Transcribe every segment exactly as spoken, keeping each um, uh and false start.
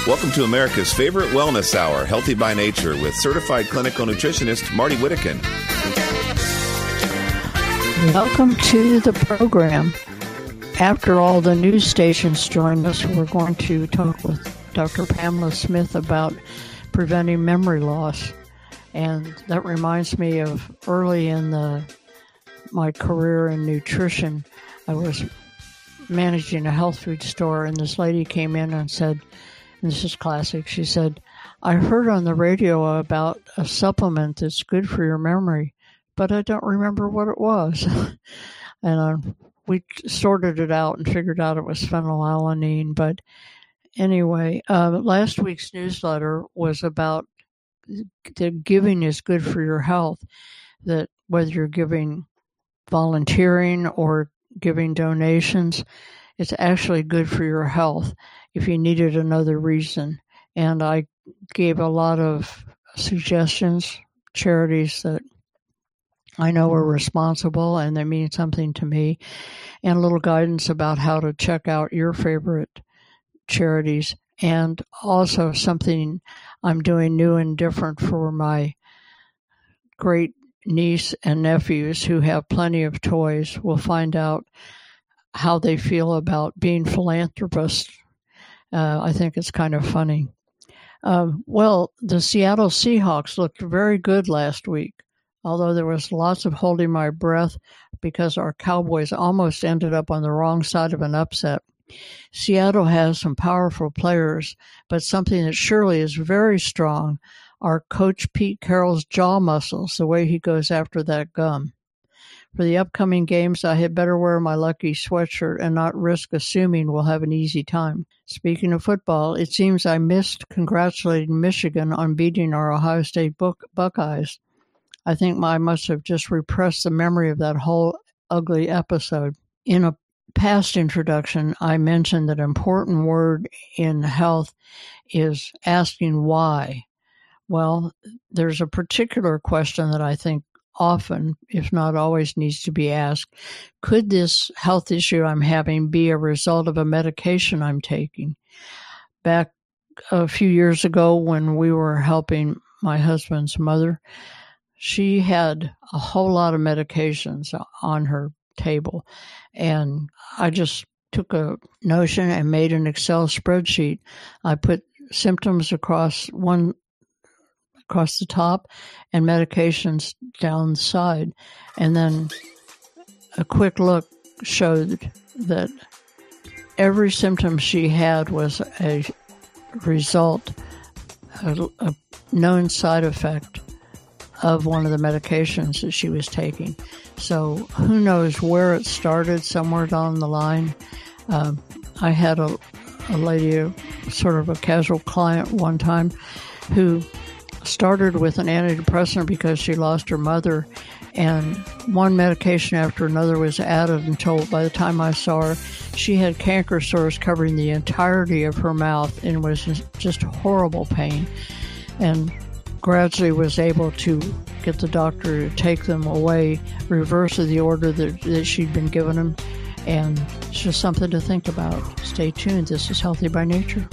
Welcome to America's favorite wellness hour, Healthy by Nature, with certified clinical nutritionist Marty Whittakin. Welcome to the program. After all the news stations join us, we're going to talk with Doctor Pamela Smith about preventing memory loss. And that reminds me of early in the my career in nutrition. I was managing a health food store, and this lady came in and said, and this is classic, she said, I heard on the radio about a supplement that's good for your memory, but I don't remember what it was. and um, we sorted it out and figured out it was phenylalanine. But anyway, uh, last week's newsletter was about that giving is good for your health, that whether you're giving volunteering or giving donations, it's actually good for your health if you needed another reason. And I gave a lot of suggestions, charities that I know are responsible and they mean something to me, and a little guidance about how to check out your favorite charities, and also something I'm doing new and different for my great niece and nephews who have plenty of toys. We'll find out how they feel about being philanthropists. Uh, I think it's kind of funny. Um, well, the Seattle Seahawks looked very good last week, although there was lots of holding my breath because our Cowboys almost ended up on the wrong side of an upset. Seattle has some powerful players, but something that surely is very strong are Coach Pete Carroll's jaw muscles, the way he goes after that gum. For the upcoming games, I had better wear my lucky sweatshirt and not risk assuming we'll have an easy time. Speaking of football, it seems I missed congratulating Michigan on beating our Ohio State Buckeyes. I think I must have just repressed the memory of that whole ugly episode. In a past introduction, I mentioned that an important word in health is asking why. Well, there's a particular question that I think often, if not always, needs to be asked. Could this health issue I'm having be a result of a medication I'm taking? Back a few years ago when we were helping my husband's mother, she had a whole lot of medications on her table. And I just took a notion and made an Excel spreadsheet. I put symptoms across one across the top and medications down the side. And then a quick look showed that every symptom she had was a result, a, a known side effect of one of the medications that she was taking. So who knows where it started, somewhere down the line. Um, I had a, a lady, a, sort of a casual client one time, who started with an antidepressant because she lost her mother, and one medication after another was added until by the time I saw her, she had canker sores covering the entirety of her mouth and was just horrible pain, and gradually was able to get the doctor to take them away, reverse of the order that, that she'd been given them, and it's just something to think about. Stay tuned. This is Healthy by Nature.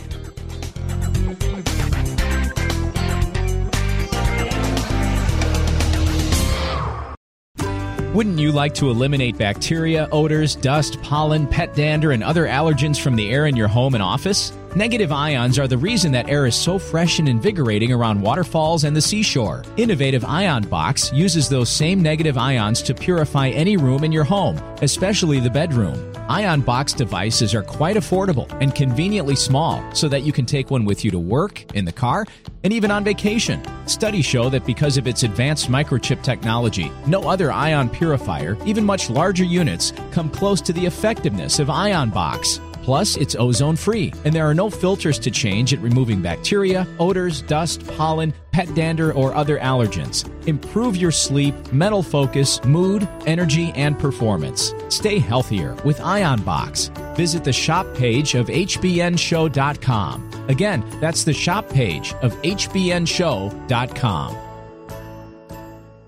Wouldn't you like to eliminate bacteria, odors, dust, pollen, pet dander, and other allergens from the air in your home and office? Negative ions are the reason that air is so fresh and invigorating around waterfalls and the seashore. Innovative Ion Box uses those same negative ions to purify any room in your home, especially the bedroom. Ion Box devices are quite affordable and conveniently small so that you can take one with you to work, in the car, and even on vacation. Studies show that because of its advanced microchip technology, no other ion purifier, even much larger units, come close to the effectiveness of Ion Box. Plus, it's ozone-free, and there are no filters to change at removing bacteria, odors, dust, pollen, pet dander, or other allergens. Improve your sleep, mental focus, mood, energy, and performance. Stay healthier with Ion Box. Visit the shop page of H B N show dot com. Again, that's the shop page of H B N show dot com.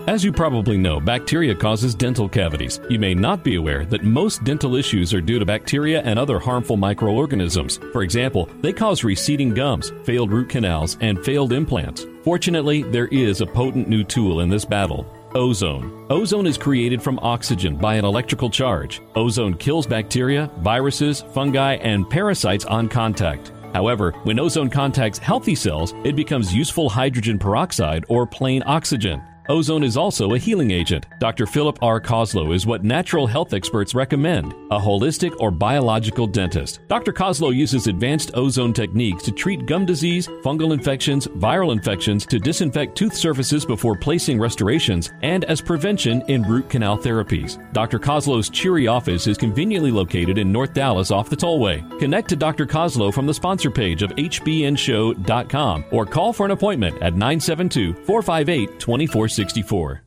As you probably know, bacteria causes dental cavities. You may not be aware that most dental issues are due to bacteria and other harmful microorganisms. For example, they cause receding gums, failed root canals, and failed implants. Fortunately, there is a potent new tool in this battle: ozone. Ozone is created from oxygen by an electrical charge. Ozone kills bacteria, viruses, fungi, and parasites on contact. However, when ozone contacts healthy cells, it becomes useful hydrogen peroxide or plain oxygen. Ozone is also a healing agent. Doctor Philip R. Koslow is what natural health experts recommend: a holistic or biological dentist. Doctor Koslow uses advanced ozone techniques to treat gum disease, fungal infections, viral infections, to disinfect tooth surfaces before placing restorations, and as prevention in root canal therapies. Doctor Koslow's cheery office is conveniently located in North Dallas off the tollway. Connect to Doctor Koslow from the sponsor page of H B N show dot com or call for an appointment at nine seven two, four five eight, two four six four.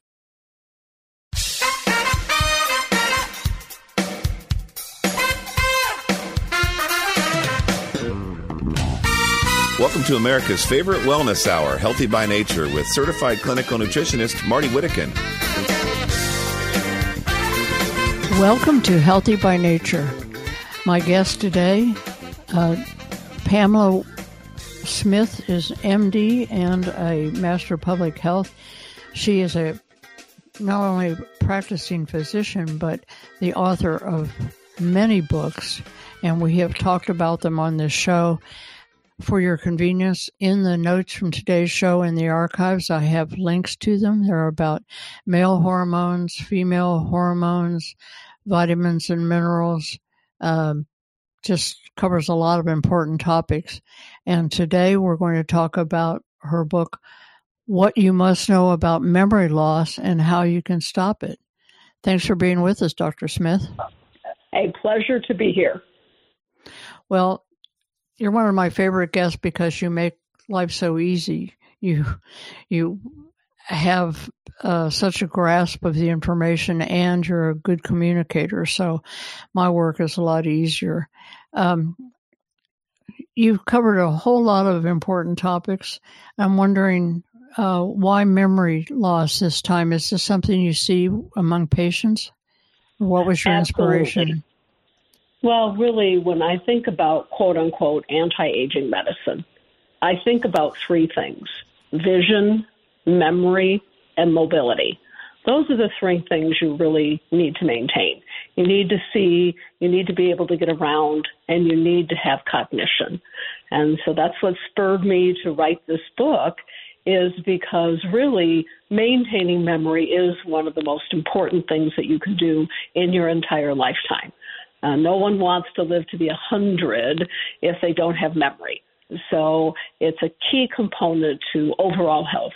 Welcome to America's favorite wellness hour, Healthy by Nature, with certified clinical nutritionist Marty Whittakin. Welcome to Healthy by Nature. My guest today, uh, Pamela Smith, is M D and a Master of Public Health. She is a not only a practicing physician, but the author of many books, and we have talked about them on this show. For your convenience, in the notes from today's show in the archives, I have links to them. They're about male hormones, female hormones, vitamins and minerals. Um, just covers a lot of important topics. And today we're going to talk about her book, What You Must Know About Memory Loss and How You Can Stop It. Thanks for being with us, Doctor Smith. A pleasure to be here. Well, you're one of my favorite guests because you make life so easy. You you have uh, such a grasp of the information, and you're a good communicator, so my work is a lot easier. Um, you've covered a whole lot of important topics. I'm wondering, Uh, why memory loss this time? Is this something you see among patients? What was your Absolutely. inspiration? Well, really, when I think about quote-unquote anti-aging medicine, I think about three things: vision, memory, and mobility. Those are the three things you really need to maintain. You need to see, you need to be able to get around, and you need to have cognition. And so that's what spurred me to write this book, is because really maintaining memory is one of the most important things that you can do in your entire lifetime. Uh, no one wants to live to be one hundred if they don't have memory. So it's a key component to overall health.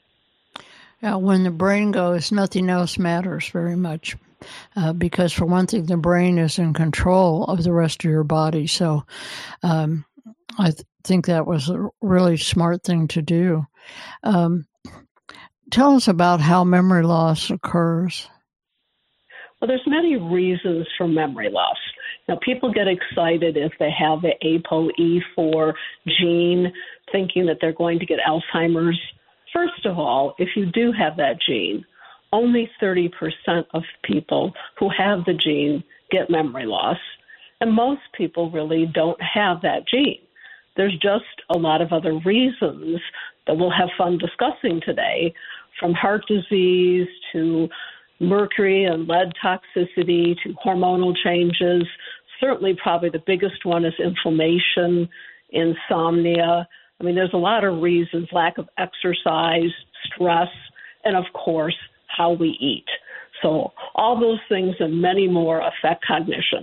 Uh, when the brain goes, nothing else matters very much. Uh, because for one thing, the brain is in control of the rest of your body. So um, I th- think that was a really smart thing to do. Um, tell us about how memory loss occurs. Well, there's many reasons for memory loss. Now, people get excited if they have the A P O E four gene, thinking that they're going to get Alzheimer's. First of all, if you do have that gene, only thirty percent of people who have the gene get memory loss, and most people really don't have that gene. There's just a lot of other reasons that we'll have fun discussing today, from heart disease to mercury and lead toxicity to hormonal changes. Certainly, probably the biggest one is inflammation, insomnia. I mean, there's a lot of reasons: lack of exercise, stress, and of course, how we eat. So all those things and many more affect cognition.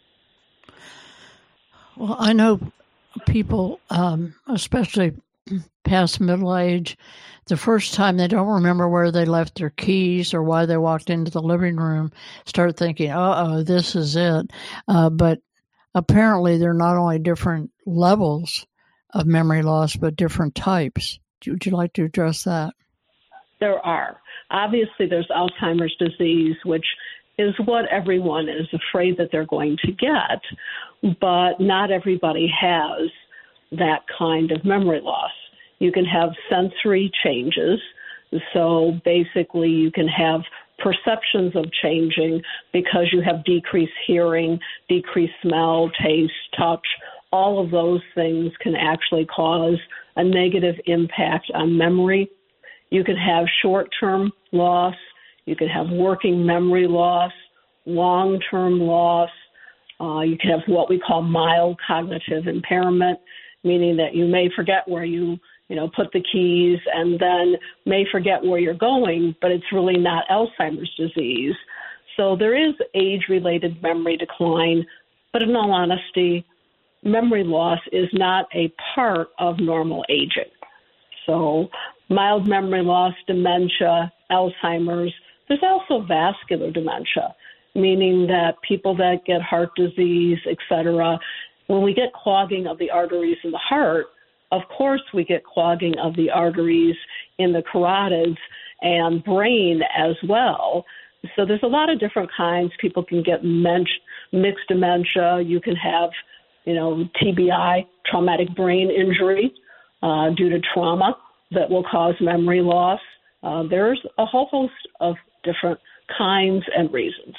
Well, I know people, um, especially past middle age, the first time they don't remember where they left their keys or why they walked into the living room, start thinking, uh-oh, this is it. Uh, but apparently there are not only different levels of memory loss, but different types. Would you like to address that? There are. Obviously, there's Alzheimer's disease, which is what everyone is afraid that they're going to get, but not everybody has that kind of memory loss. You can have sensory changes. So basically you can have perceptions of changing because you have decreased hearing, decreased smell, taste, touch. All of those things can actually cause a negative impact on memory. You can have short-term loss. You can have working memory loss, long-term loss. Uh, you can have what we call mild cognitive impairment, meaning that you may forget where you, you know, put the keys and then may forget where you're going, but it's really not Alzheimer's disease. So there is age-related memory decline, but in all honesty, memory loss is not a part of normal aging. So mild memory loss, dementia, Alzheimer's. There's also vascular dementia, meaning that people that get heart disease, et cetera, when we get clogging of the arteries in the heart, of course we get clogging of the arteries in the carotids and brain as well. So there's a lot of different kinds. People can get men- mixed dementia. You can have, you know, T B I, traumatic brain injury, uh, due to trauma that will cause memory loss. Uh, there's a whole host of different kinds and reasons.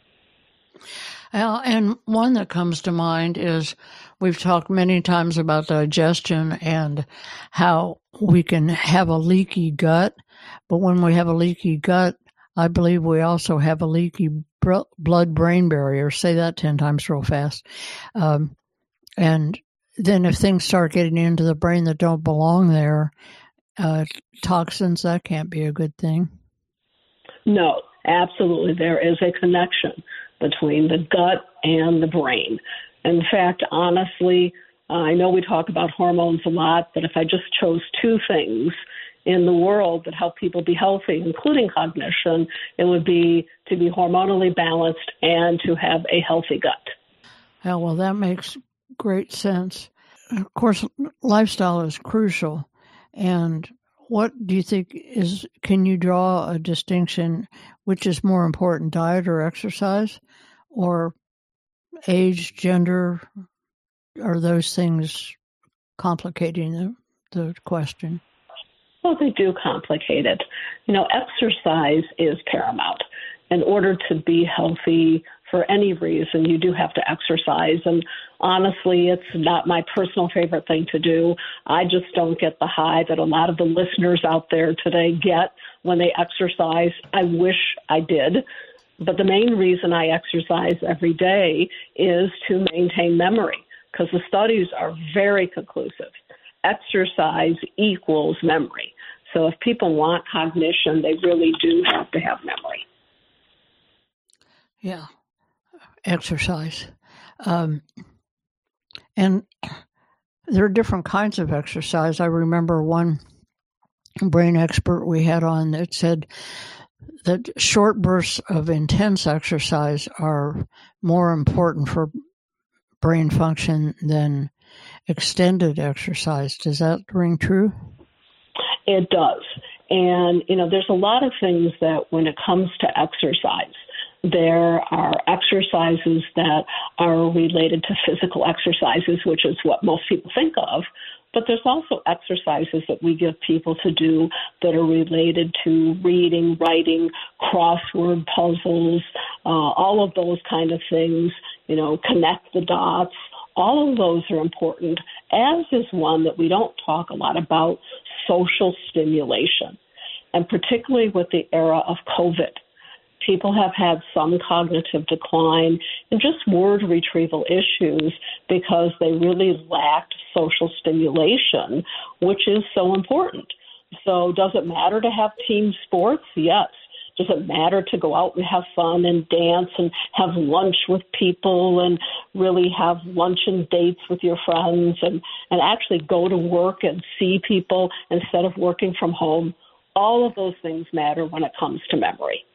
Uh, and one that comes to mind is we've talked many times about digestion and how we can have a leaky gut. But when we have a leaky gut, I believe we also have a leaky br- blood-brain barrier. Say that ten times real fast. Um, and then if things start getting into the brain that don't belong there, uh, toxins, that can't be a good thing. No, absolutely. There is a connection between the gut and the brain. In fact, honestly, uh, I know we talk about hormones a lot, but if I just chose two things in the world that help people be healthy, including cognition, it would be to be hormonally balanced and to have a healthy gut. Yeah, well, that makes great sense. Of course, lifestyle is crucial. And what do you think is, can you draw a distinction, which is more important, diet or exercise, or age, gender? Are those things complicating the, the question? Well, they do complicate it. You know, exercise is paramount. In order to be healthy for any reason, you do have to exercise. And honestly, it's not my personal favorite thing to do. I just don't get the high that a lot of the listeners out there today get when they exercise. I wish I did. But the main reason I exercise every day is to maintain memory, because the studies are very conclusive. Exercise equals memory. So if people want cognition, they really do have to have memory. Yeah, exercise. Um, and there are different kinds of exercise. I remember one brain expert we had on that said that short bursts of intense exercise are more important for brain function than extended exercise. Does that ring true? It does. And, you know, there's a lot of things that when it comes to exercise, there are exercises that are related to physical exercises, which is what most people think of. But there's also exercises that we give people to do that are related to reading, writing, crossword puzzles, uh, all of those kind of things, you know, connect the dots. All of those are important, as is one that we don't talk a lot about, social stimulation. And particularly with the era of COVID, people have had some cognitive decline and just word retrieval issues because they really lacked social stimulation, which is so important. So does it matter to have team sports? Yes. Does it matter to go out and have fun and dance and have lunch with people and really have luncheon dates with your friends and, and actually go to work and see people instead of working from home? All of those things matter when it comes to memory.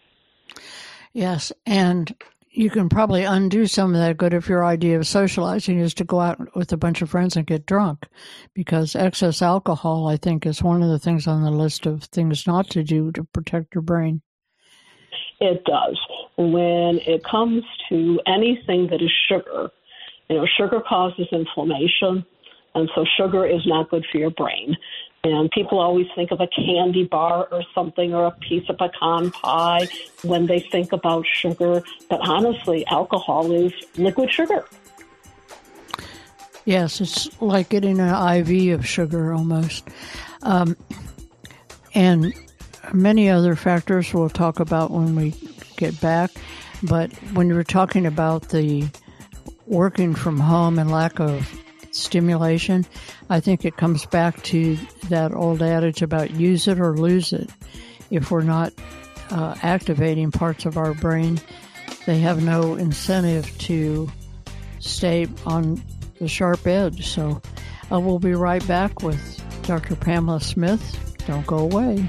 Yes, and you can probably undo some of that good if your idea of socializing is to go out with a bunch of friends and get drunk, because excess alcohol, I think, is one of the things on the list of things not to do to protect your brain. It does. When it comes to anything that is sugar, you know, sugar causes inflammation, and so sugar is not good for your brain. And people always think of a candy bar or something or a piece of pecan pie when they think about sugar. But honestly, alcohol is liquid sugar. Yes, it's like getting an I V of sugar almost. Um, and many other factors we'll talk about when we get back. But when you were talking about the working from home and lack of stimulation, I think it comes back to that old adage about use it or lose it. If we're not uh, activating parts of our brain, they have no incentive to stay on the sharp edge. So uh, we'll be right back with Doctor Pamela Smith. Don't go away.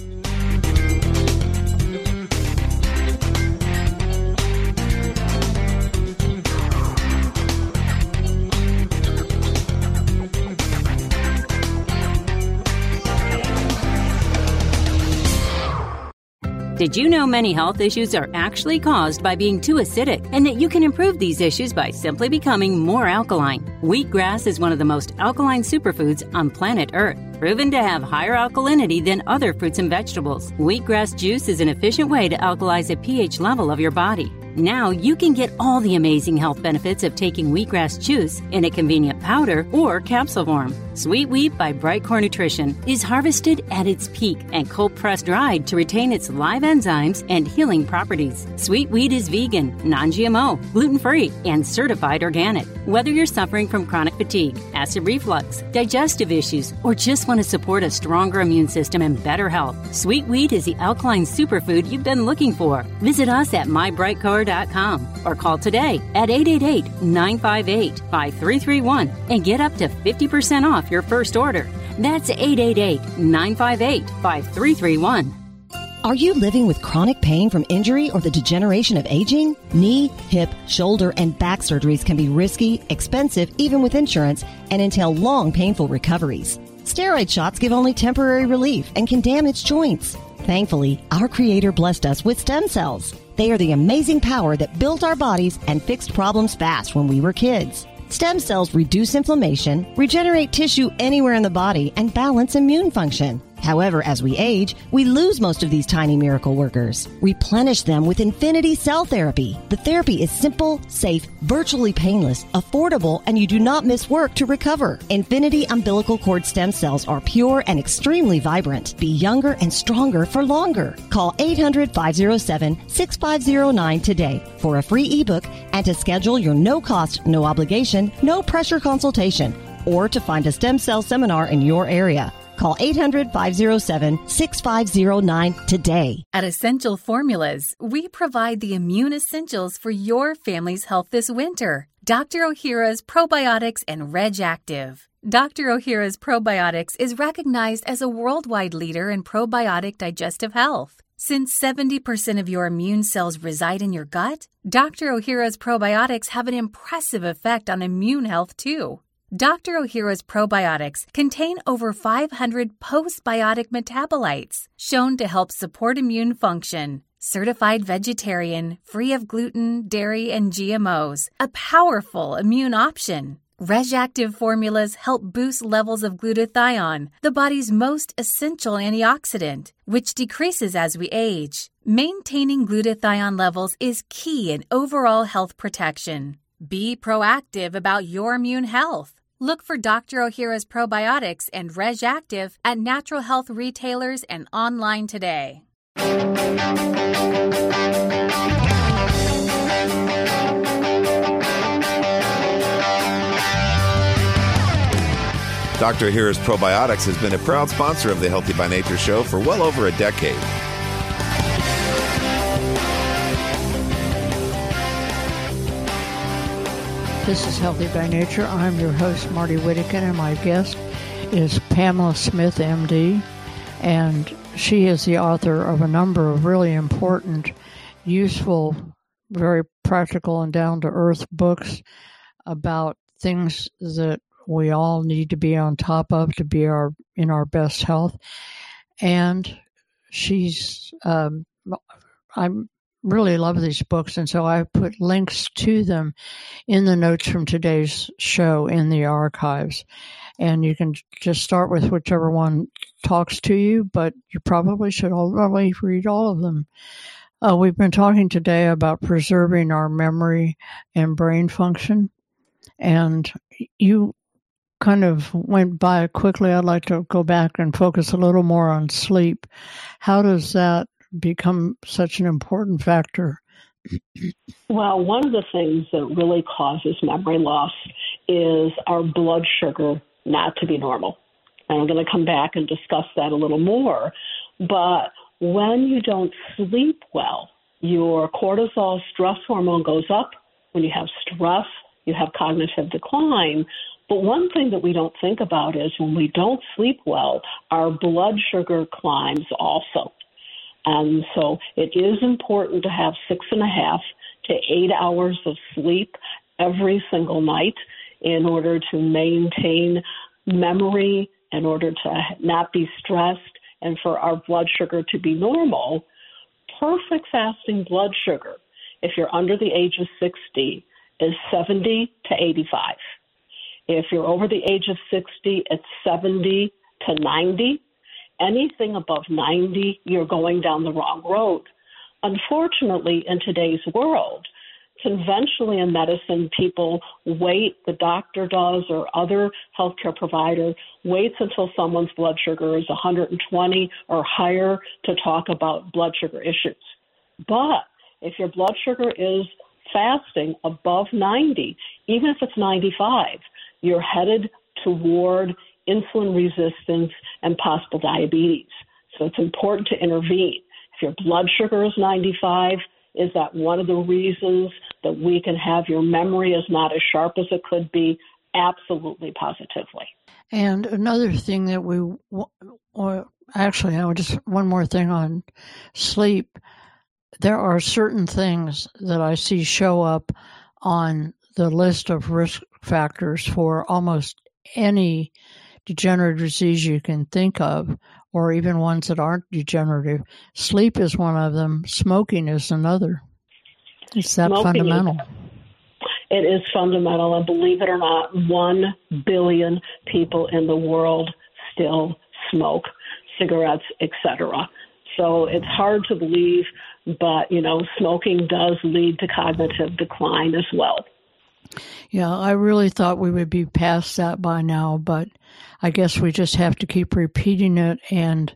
Did you know many health issues are actually caused by being too acidic, and that you can improve these issues by simply becoming more alkaline? Wheatgrass is one of the most alkaline superfoods on planet Earth, proven to have higher alkalinity than other fruits and vegetables. Wheatgrass juice is an efficient way to alkalize a pH level of your body. Now you can get all the amazing health benefits of taking wheatgrass juice in a convenient powder or capsule form. Sweet Wheat by Brightcore Nutrition is harvested at its peak and cold-pressed dried to retain its live enzymes and healing properties. Sweet Wheat is vegan, non-G M O, gluten-free, and certified organic. Whether you're suffering from chronic fatigue, acid reflux, digestive issues, or just want to support a stronger immune system and better health, Sweet Wheat is the alkaline superfood you've been looking for. Visit us at my brightcore dot com or call today at eight eight eight, nine five eight, five three three one and get up to fifty percent off your first order. That's eight eight eight, nine five eight, five three three one. Are you living with chronic pain from injury or the degeneration of aging? Knee, hip, shoulder, and back surgeries can be risky, expensive, even with insurance, and entail long, painful recoveries. Steroid shots give only temporary relief and can damage joints. Thankfully, our Creator blessed us with stem cells. They are the amazing power that built our bodies and fixed problems fast when we were kids. Stem cells reduce inflammation, regenerate tissue anywhere in the body, and balance immune function. However, as we age, we lose most of these tiny miracle workers. Replenish them with Infinity Cell Therapy. The therapy is simple, safe, virtually painless, affordable, and you do not miss work to recover. Infinity umbilical cord stem cells are pure and extremely vibrant. Be younger and stronger for longer. Call eight hundred, five oh seven, six five oh nine today for a free ebook and to schedule your no-cost, no-obligation, no-pressure consultation or to find a stem cell seminar in your area. Call eight hundred, five oh seven, six five oh nine today. At Essential Formulas, we provide the immune essentials for your family's health this winter. Doctor Ohhira's Probiotics and Reg Active. Doctor Ohhira's Probiotics is recognized as a worldwide leader in probiotic digestive health. Since seventy percent of your immune cells reside in your gut, Doctor Ohhira's Probiotics have an impressive effect on immune health too. Doctor Ohhira's probiotics contain over five hundred postbiotic metabolites shown to help support immune function. Certified vegetarian, free of gluten, dairy, and G M Os. A powerful immune option. Reg Active formulas help boost levels of glutathione, the body's most essential antioxidant, which decreases as we age. Maintaining glutathione levels is key in overall health protection. Be proactive about your immune health. Look for Doctor Ohhira's Probiotics and Reg Active at natural health retailers and online today. Doctor Ohhira's Probiotics has been a proud sponsor of the Healthy by Nature show for well over a decade. This is Healthy by Nature. I'm your host, Marty Whittakin, and my guest is Pamela Smith, M D, and she is the author of a number of really important, useful, very practical and down-to-earth books about things that we all need to be on top of to be our in our best health. And she's, um, I really love these books, and so I put links to them in the notes from today's show in the archives. and you can just start with whichever one talks to you, but you probably should already read all of them. Uh, we've been talking today about preserving our memory and brain function, and you kind of went by it quickly. I'd like to go back and focus a little more on sleep. How does that become such an important factor? Well, one of the things that really causes memory loss is our blood sugar not to be normal. And I'm going to come back and discuss that a little more. But when you don't sleep well, your cortisol stress hormone goes up. When you have stress, you have cognitive decline. But one thing that we don't think about is when we don't sleep well, our blood sugar climbs also. And so it is important to have six and a half to eight hours of sleep every single night in order to maintain memory, in order to not be stressed, and for our blood sugar to be normal. Perfect fasting blood sugar, if you're under the age of sixty, is seventy to eighty-five. If you're over the age of sixty, it's seventy to ninety. Anything above ninety, you're going down the wrong road. Unfortunately, in today's world, conventionally in medicine, people wait, the doctor does or other healthcare provider waits until someone's blood sugar is one hundred twenty or higher to talk about blood sugar issues. But if your blood sugar is fasting above ninety, even if it's ninety-five, you're headed toward insulin resistance and possible diabetes. So it's important to intervene. If your blood sugar is ninety-five, is that one of the reasons that we can have your memory is not as sharp as it could be? Absolutely, positively. And another thing that we, or actually, I would just one more thing on sleep. There are certain things that I see show up on the list of risk factors for almost any degenerative disease you can think of, or even ones that aren't degenerative. Sleep is one of them. Smoking is another. It's that Smoking fundamental. Is, it is fundamental, and believe it or not, one billion people in the world still smoke cigarettes, et cetera. So it's hard to believe, but, you know, smoking does lead to cognitive decline as well. Yeah, I really thought we would be past that by now, but I guess we just have to keep repeating it and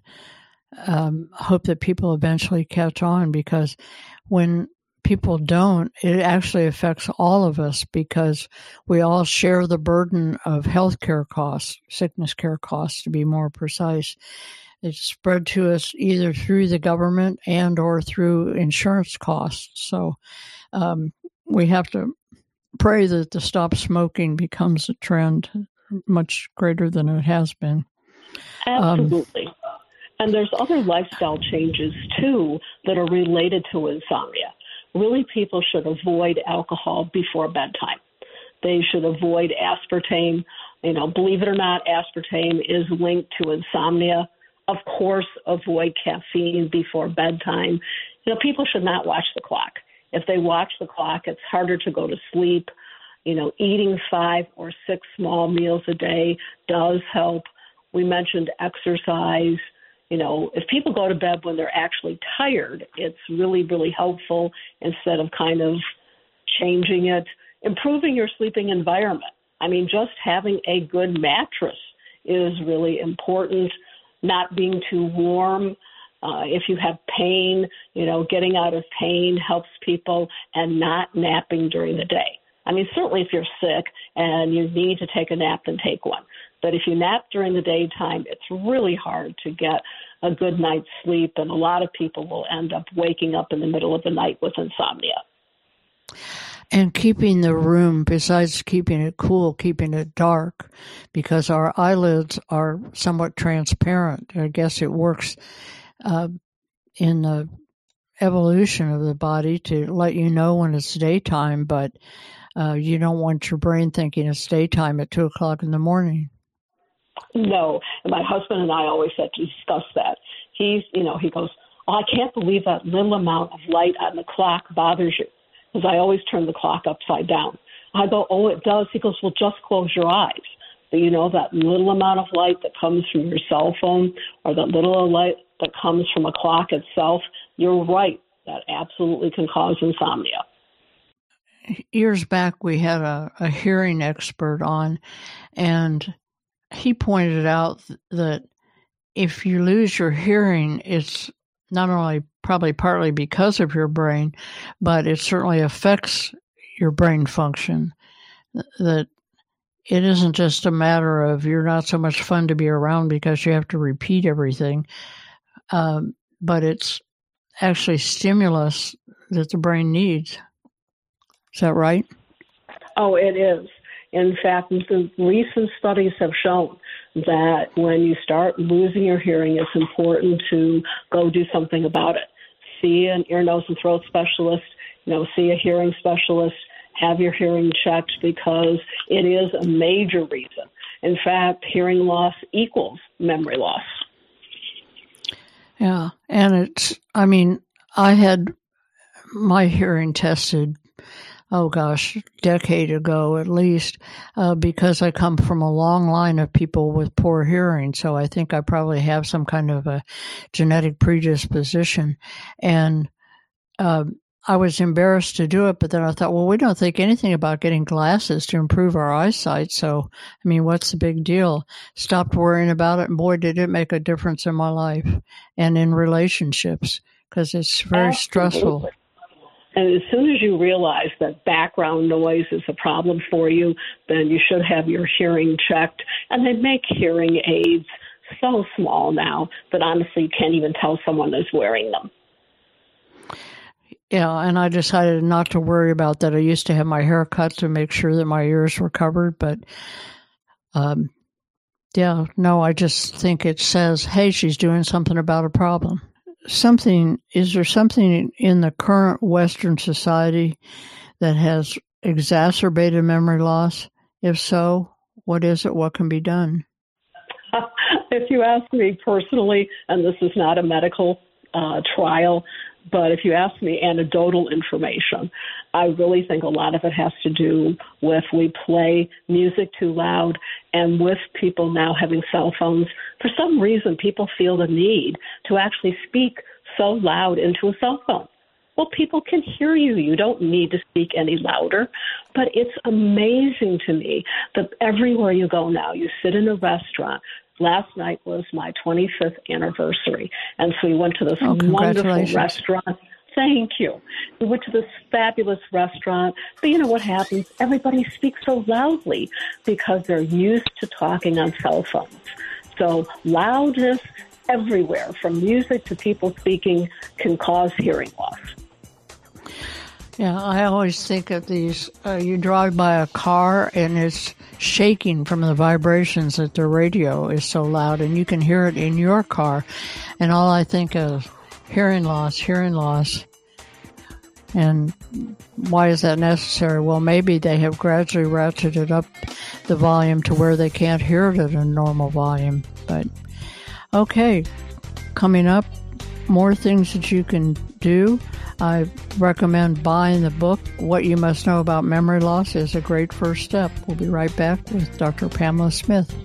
um, hope that people eventually catch on, because when people don't, it actually affects all of us, because we all share the burden of health care costs, sickness care costs to be more precise. It's spread to us either through the government and or through insurance costs. So um, we have to pray that the stop smoking becomes a trend much greater than it has been. Absolutely. Um, and there's other lifestyle changes, too, that are related to insomnia. Really, people should avoid alcohol before bedtime. They should avoid aspartame. You know, believe it or not, aspartame is linked to insomnia. Of course, avoid caffeine before bedtime. You know, people should not watch the clock. If they watch the clock, it's harder to go to sleep. You know, eating five or six small meals a day does help. We mentioned exercise. You know, if people go to bed when they're actually tired, it's really, really helpful instead of kind of changing it. Improving your sleeping environment. I mean, just having a good mattress is really important. Not being too warm. Uh, if you have pain, you know, getting out of pain helps people, and not napping during the day. I mean, certainly if you're sick and you need to take a nap, then take one. But if you nap during the daytime, it's really hard to get a good night's sleep, and a lot of people will end up waking up in the middle of the night with insomnia. And keeping the room, besides keeping it cool, keeping it dark, because our eyelids are somewhat transparent. I guess it works uh, in the evolution of the body to let you know when it's daytime, but uh, you don't want your brain thinking it's daytime at two o'clock in the morning. No, and my husband and I always had to discuss that. He's, you know, he goes, oh, I can't believe that little amount of light on the clock bothers you, because I always turn the clock upside down. I go, oh, it does. He goes, well, just close your eyes. But you know, that little amount of light that comes from your cell phone or that little light that comes from a clock itself, you're right. That absolutely can cause insomnia. Years back, we had a, a hearing expert on, and he pointed out that if you lose your hearing, it's not only probably partly because of your brain, but it certainly affects your brain function. That it isn't just a matter of you're not so much fun to be around because you have to repeat everything, um, but it's actually stimulus that the brain needs. Is that right? Oh, it is. In fact, the recent studies have shown that when you start losing your hearing, it's important to go do something about it. See an ear, nose, and throat specialist, you know, see a hearing specialist, have your hearing checked, because it is a major reason. In fact, hearing loss equals memory loss. Yeah, and it's, I mean, I had my hearing tested, oh gosh, a decade ago at least, uh, because I come from a long line of people with poor hearing. So I think I probably have some kind of a genetic predisposition. And uh, I was embarrassed to do it, but then I thought, well, we don't think anything about getting glasses to improve our eyesight. So, I mean, what's the big deal? Stopped worrying about it, and boy, did it make a difference in my life and in relationships, because it's very Absolutely. stressful. And as soon as you realize that background noise is a problem for you, then you should have your hearing checked. And they make hearing aids so small now that honestly you can't even tell someone is wearing them. Yeah, and I decided not to worry about that. I used to have my hair cut to make sure that my ears were covered, but um, yeah, no, I just think it says, hey, she's doing something about a problem. Something, is there something in the current Western society that has exacerbated memory loss? If so, what is it? What can be done? If you ask me personally, and this is not a medical uh, trial, but if you ask me anecdotal information, I really think a lot of it has to do with we play music too loud, and with people now having cell phones, for some reason people feel the need to actually speak so loud into a cell phone. Well, people can hear you. You don't need to speak any louder. But it's amazing to me that everywhere you go now, you sit in a restaurant. Last night was my twenty-fifth anniversary, and so we went to this oh, wonderful restaurant. Thank you. We went to this fabulous restaurant, but you know what happens? Everybody speaks so loudly because they're used to talking on cell phones. So loudness everywhere, from music to people speaking, can cause hearing loss. Yeah, I always think of these, uh, you drive by a car and it's shaking from the vibrations that the radio is so loud, and you can hear it in your car. And all I think of, hearing loss, hearing loss. And why is that necessary? Well, maybe they have gradually ratcheted up the volume to where they can't hear it at a normal volume. But, okay, coming up, more things that you can do. I recommend buying the book, What You Must Know About Memory Loss, is a great first step. We'll be right back with Doctor Pamela Smith.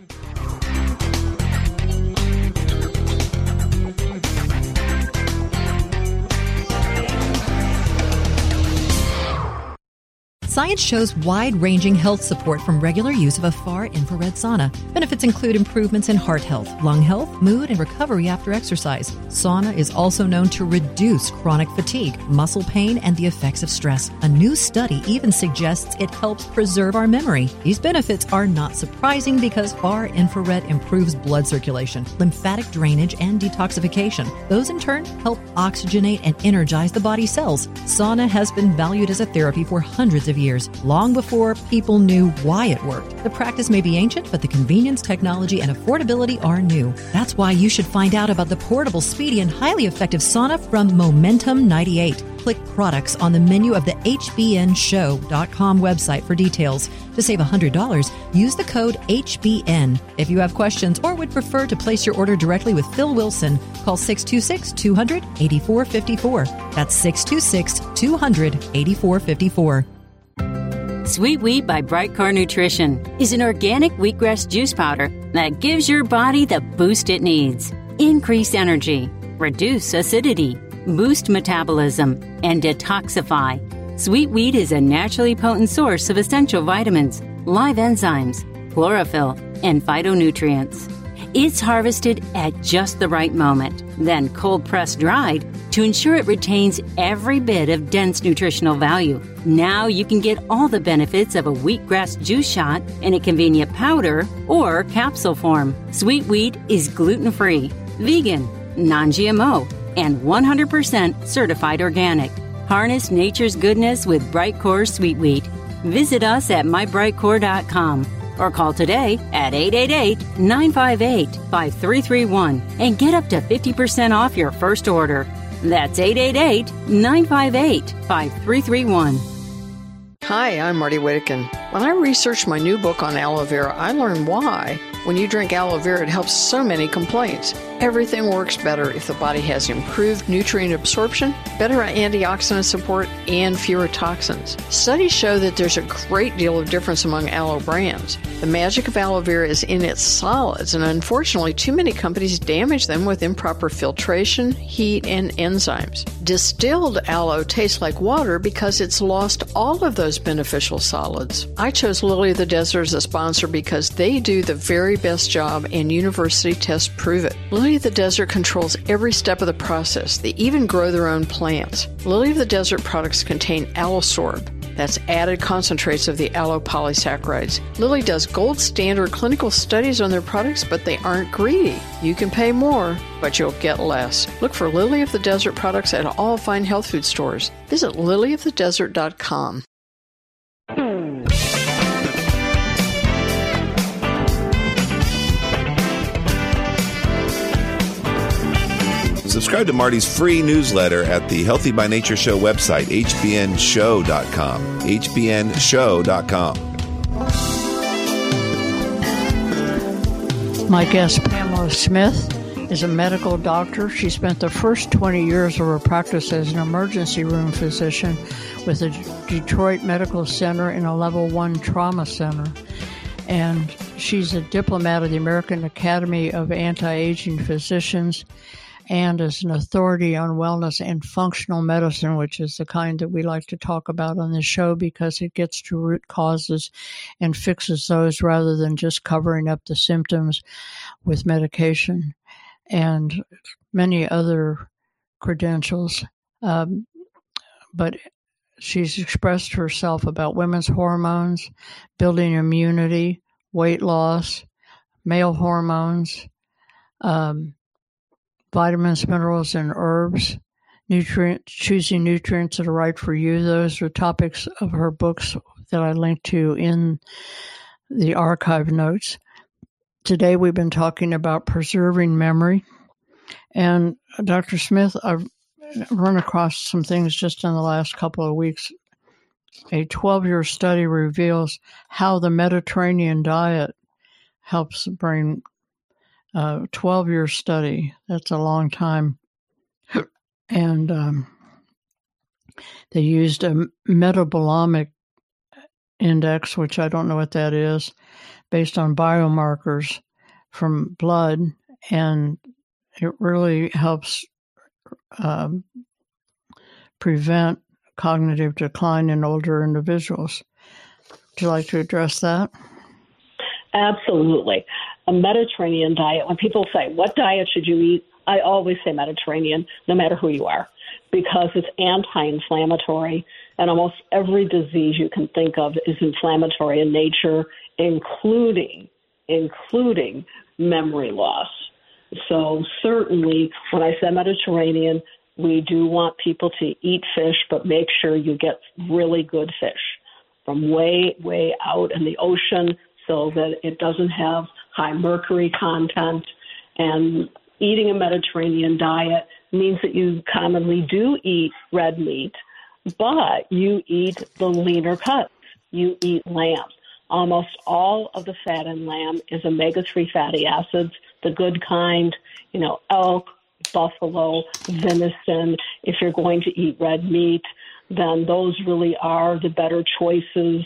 Science shows wide-ranging health support from regular use of a far-infrared sauna. Benefits include improvements in heart health, lung health, mood, and recovery after exercise. Sauna is also known to reduce chronic fatigue, muscle pain, and the effects of stress. A new study even suggests it helps preserve our memory. These benefits are not surprising because far-infrared improves blood circulation, lymphatic drainage, and detoxification. Those in turn help oxygenate and energize the body cells. Sauna has been valued as a therapy for hundreds of years. Long before people knew why it worked. The practice may be ancient, but the convenience, technology, and affordability are new. That's why you should find out about the portable, speedy, and highly effective sauna from Momentum ninety-eight. Click products on the menu of the H B N show dot com website for details. To save one hundred dollars, use the code H B N. If you have questions or would prefer to place your order directly with Phil Wilson, call six two six, two hundred, eighty-four fifty-four. That's six two six, two hundred, eighty-four fifty-four. Sweet Wheat by Brightcore Nutrition is an organic wheatgrass juice powder that gives your body the boost it needs. Increase energy, reduce acidity, boost metabolism, and detoxify. Sweet wheat is a naturally potent source of essential vitamins, live enzymes, chlorophyll, and phytonutrients. It's harvested at just the right moment, then cold-pressed dried to ensure it retains every bit of dense nutritional value. Now you can get all the benefits of a wheatgrass juice shot in a convenient powder or capsule form. Sweet wheat is gluten-free, vegan, non-G M O, and one hundred percent certified organic. Harness nature's goodness with Brightcore Sweet Wheat. Visit us at my bright core dot com or call today at eight eight eight, nine five eight, five three three one and get up to fifty percent off your first order. That's eight eight eight, nine five eight, five three three one. Hi, I'm Marty Whittakin. When I researched my new book on aloe vera, I learned why. When you drink aloe vera, it helps so many complaints. Everything works better if the body has improved nutrient absorption, better antioxidant support, and fewer toxins. Studies show that there's a great deal of difference among aloe brands. The magic of aloe vera is in its solids, and unfortunately, too many companies damage them with improper filtration, heat, and enzymes. Distilled aloe tastes like water because it's lost all of those beneficial solids. I chose Lily of the Desert as a sponsor because they do the very best job, and university tests prove it. Lily of the Desert controls every step of the process. They even grow their own plants. Lily of the Desert products contain Allosorb. That's added concentrates of the aloe polysaccharides. Lilly does gold standard clinical studies on their products, but they aren't greedy. You can pay more, but you'll get less. Look for Lily of the Desert products at all fine health food stores. Visit lily of the desert dot com. Subscribe to Marty's free newsletter at the Healthy by Nature Show website, h b n show dot com. h b n show dot com. My guest, Pamela Smith, is a medical doctor. She spent the first twenty years of her practice as an emergency room physician with the Detroit Medical Center and a level one trauma center. And she's a diplomat of the American Academy of Anti-Aging Physicians, and as an authority on wellness and functional medicine, which is the kind that we like to talk about on this show because it gets to root causes and fixes those rather than just covering up the symptoms with medication and many other credentials. Um, but she's expressed herself about women's hormones, building immunity, weight loss, male hormones, um, vitamins, minerals, and herbs, nutrient, choosing nutrients that are right for you. Those are topics of her books that I linked to in the archive notes. Today we've been talking about preserving memory. And Doctor Smith, I've run across some things just in the last couple of weeks. A twelve-year study reveals how the Mediterranean diet helps the brain. Uh, twelve-year study. That's a long time. And um, they used a metabolomic index, which I don't know what that is, based on biomarkers from blood, and it really helps um, prevent cognitive decline in older individuals. Would you like to address that? Absolutely. A Mediterranean diet, when people say, what diet should you eat? I always say Mediterranean, no matter who you are, because it's anti-inflammatory, and almost every disease you can think of is inflammatory in nature, including, including memory loss. So certainly, when I say Mediterranean, we do want people to eat fish, but make sure you get really good fish from way, way out in the ocean, so that it doesn't have high mercury content. And eating a Mediterranean diet means that you commonly do eat red meat, but you eat the leaner cuts. You eat lamb. Almost all of the fat in lamb is omega three fatty acids, the good kind, you know, elk, buffalo, venison. If you're going to eat red meat, then those really are the better choices.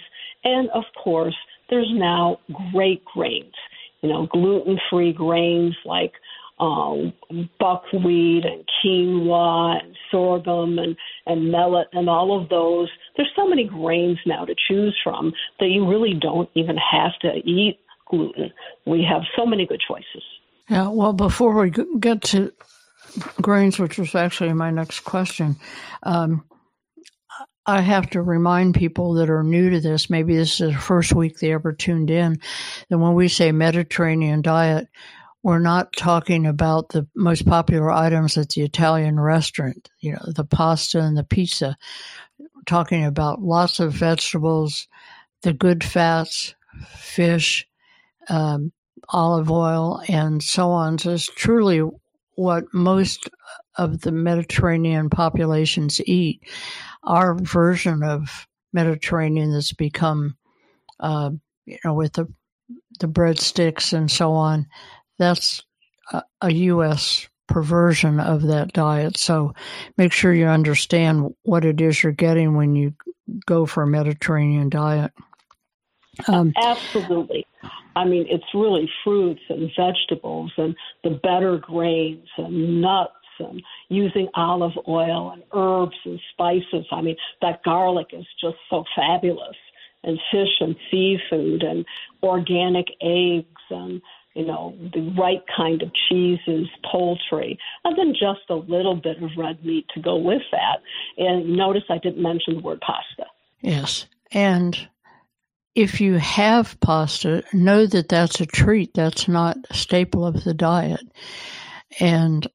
And, of course, there's now great grains, you know, gluten-free grains like um, buckwheat and quinoa and sorghum and, and millet and all of those. There's so many grains now to choose from that you really don't even have to eat gluten. We have so many good choices. Yeah, well, before we get to grains, which was actually my next question, um, I have to remind people that are new to this, maybe this is the first week they ever tuned in, that when we say Mediterranean diet, we're not talking about the most popular items at the Italian restaurant, you know, the pasta and the pizza. We're talking about lots of vegetables, the good fats, fish, um, olive oil, and so on. So it's truly what most of the Mediterranean populations eat. Our version of Mediterranean that's become, uh, you know, with the the breadsticks and so on, that's a, a U S perversion of that diet. So make sure you understand what it is you're getting when you go for a Mediterranean diet. Um, Absolutely. I mean, it's really fruits and vegetables and the better grains and nuts and using olive oil and herbs and spices. I mean, that garlic is just so fabulous. And fish and seafood and organic eggs and, you know, the right kind of cheeses, poultry, and then just a little bit of red meat to go with that. And notice I didn't mention the word pasta. Yes. And if you have pasta, know that that's a treat. That's not a staple of the diet. And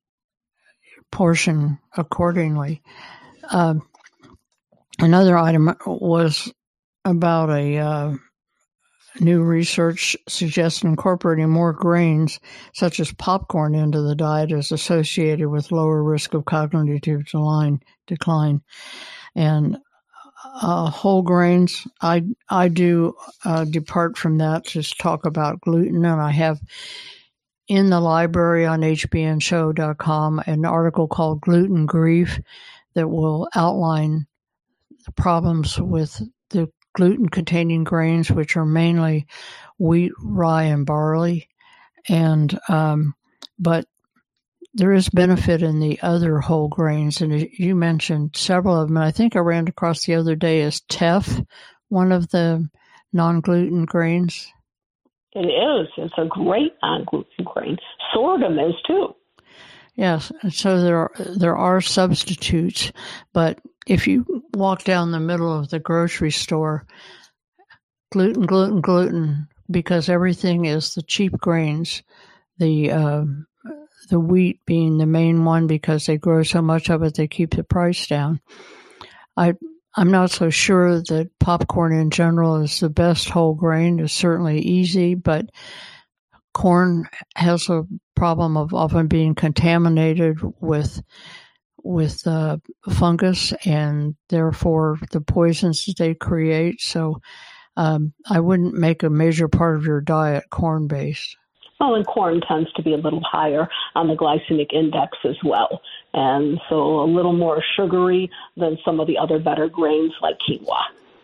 portion accordingly. Um, another item was about a uh, new research suggests incorporating more grains, such as popcorn, into the diet is associated with lower risk of cognitive decline. decline. And uh, whole grains, I I do uh, depart from that to talk about gluten, and I have in the library on H B N show dot com an article called Gluten Grief that will outline the problems with the gluten-containing grains, which are mainly wheat, rye, and barley. And um, but there is benefit in the other whole grains, and you mentioned several of them. I think I ran across the other day as teff, one of the non-gluten grains. It is. It's a great non-gluten grain. Sorghum is too. Yes, so there are, there are substitutes, but if you walk down the middle of the grocery store, gluten, gluten, gluten, because everything is the cheap grains, the uh, the wheat being the main one because they grow so much of it, they keep the price down. I I'm not so sure that popcorn in general is the best whole grain. It's certainly easy, but corn has a problem of often being contaminated with with uh, fungus and therefore the poisons that they create. So um, I wouldn't make a major part of your diet corn-based. Well, and corn tends to be a little higher on the glycemic index as well, and so a little more sugary than some of the other better grains like quinoa.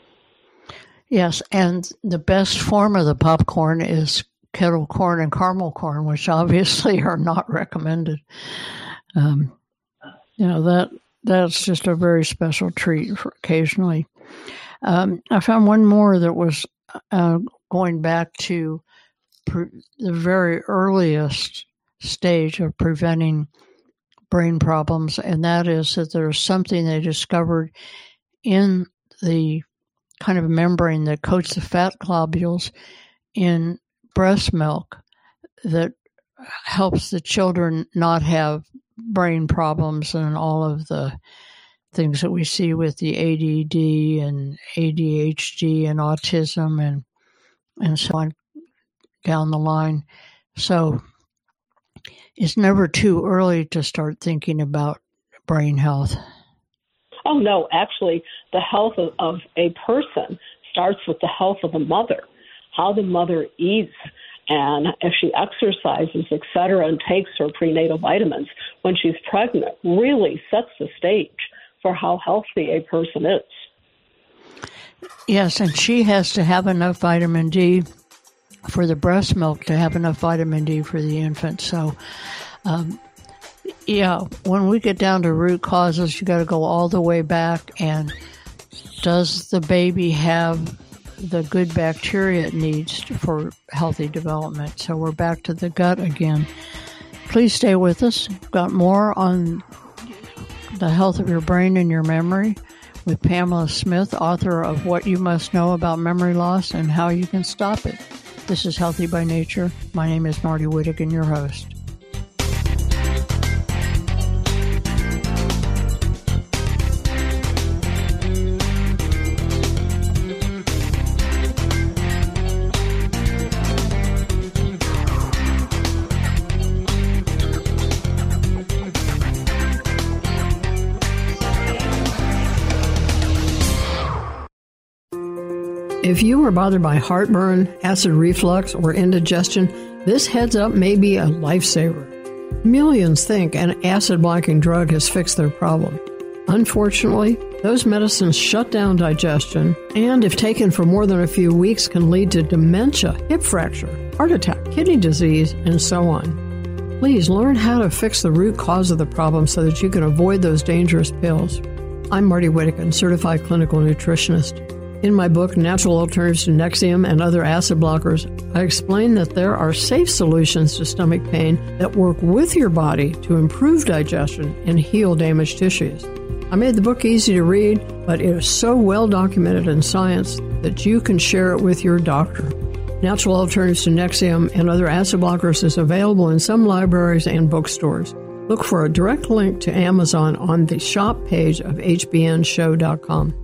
Yes, and the best form of the popcorn is kettle corn and caramel corn, which obviously are not recommended. Um, you know, that that's just a very special treat for occasionally. Um, I found one more that was uh, going back to pre- the very earliest stage of preventing brain problems, and that is that there's something they discovered in the kind of membrane that coats the fat globules in breast milk that helps the children not have brain problems and all of the things that we see with the A D D and A D H D and autism and and so on down the line. So it's never too early to start thinking about brain health. Oh, no, actually, the health of, of a person starts with the health of the mother, how the mother eats, and if she exercises, et cetera, and takes her prenatal vitamins when she's pregnant, really sets the stage for how healthy a person is. Yes, and she has to have enough vitamin D for the breast milk to have enough vitamin D for the infant. So, um, yeah, when we get down to root causes, you got to go all the way back. And does the baby have the good bacteria it needs for healthy development? So we're back to the gut again. Please stay with us. We've got more on the health of your brain and your memory with Pamela Smith, author of What You Must Know About Memory Loss and How You Can Stop It. This is Healthy by Nature. My name is Marty Whittigan, your host. If you are bothered by heartburn, acid reflux, or indigestion, this heads up may be a lifesaver. Millions think an acid-blocking drug has fixed their problem. Unfortunately, those medicines shut down digestion and, if taken for more than a few weeks, can lead to dementia, hip fracture, heart attack, kidney disease, and so on. Please learn how to fix the root cause of the problem so that you can avoid those dangerous pills. I'm Marty Whittigan, certified clinical nutritionist. In my book, Natural Alternatives to Nexium and Other Acid Blockers, I explain that there are safe solutions to stomach pain that work with your body to improve digestion and heal damaged tissues. I made the book easy to read, but it is so well documented in science that you can share it with your doctor. Natural Alternatives to Nexium and Other Acid Blockers is available in some libraries and bookstores. Look for a direct link to Amazon on the shop page of H B N show dot com.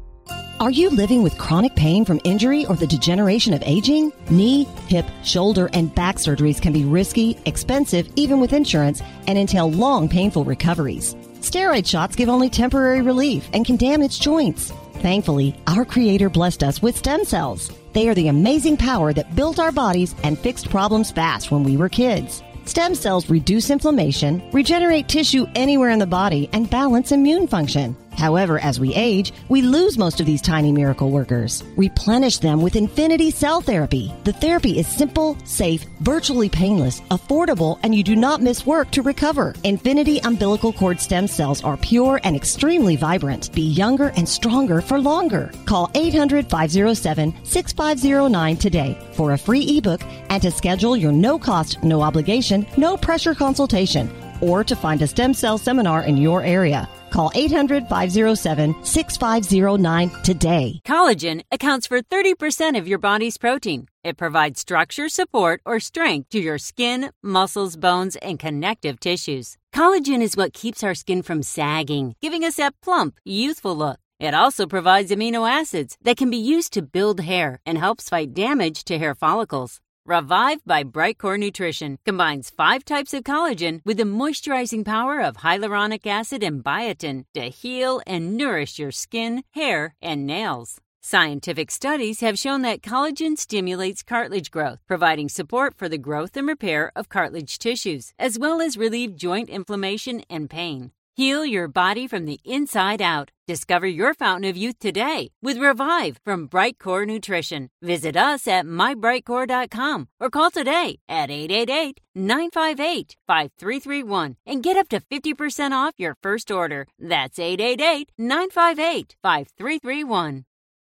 Are you living with chronic pain from injury or the degeneration of aging? Knee, hip, shoulder, and back surgeries can be risky, expensive, even with insurance, and entail long, painful recoveries. Steroid shots give only temporary relief and can damage joints. Thankfully, our Creator blessed us with stem cells. They are the amazing power that built our bodies and fixed problems fast when we were kids. Stem cells reduce inflammation, regenerate tissue anywhere in the body, and balance immune function. However, as we age, we lose most of these tiny miracle workers. Replenish them with Infinity Cell Therapy. The therapy is simple, safe, virtually painless, affordable, and you do not miss work to recover. Infinity umbilical cord stem cells are pure and extremely vibrant. Be younger and stronger for longer. Call eight hundred, five oh seven, six five oh nine today for a free ebook and to schedule your no-cost, no-obligation, no-pressure consultation or to find a stem cell seminar in your area. Call eight hundred, five oh seven, six five oh nine today. Collagen accounts for thirty percent of your body's protein. It provides structure, support, or strength to your skin, muscles, bones, and connective tissues. Collagen is what keeps our skin from sagging, giving us that plump, youthful look. It also provides amino acids that can be used to build hair and helps fight damage to hair follicles. Revive by Brightcore Nutrition combines five types of collagen with the moisturizing power of hyaluronic acid and biotin to heal and nourish your skin, hair, and nails. Scientific studies have shown that collagen stimulates cartilage growth, providing support for the growth and repair of cartilage tissues, as well as relieve joint inflammation and pain. Heal your body from the inside out. Discover your fountain of youth today with Revive from Brightcore Nutrition. Visit us at my brightcore dot com or call today at eight eight eight, nine five eight, five three three one and get up to fifty percent off your first order. That's eight eight eight, nine five eight, five three three one.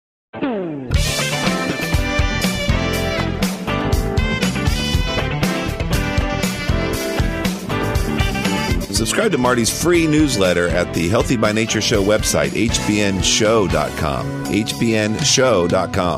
Subscribe to Marty's free newsletter at the Healthy by Nature Show website, H B N show dot com. H B N show dot com.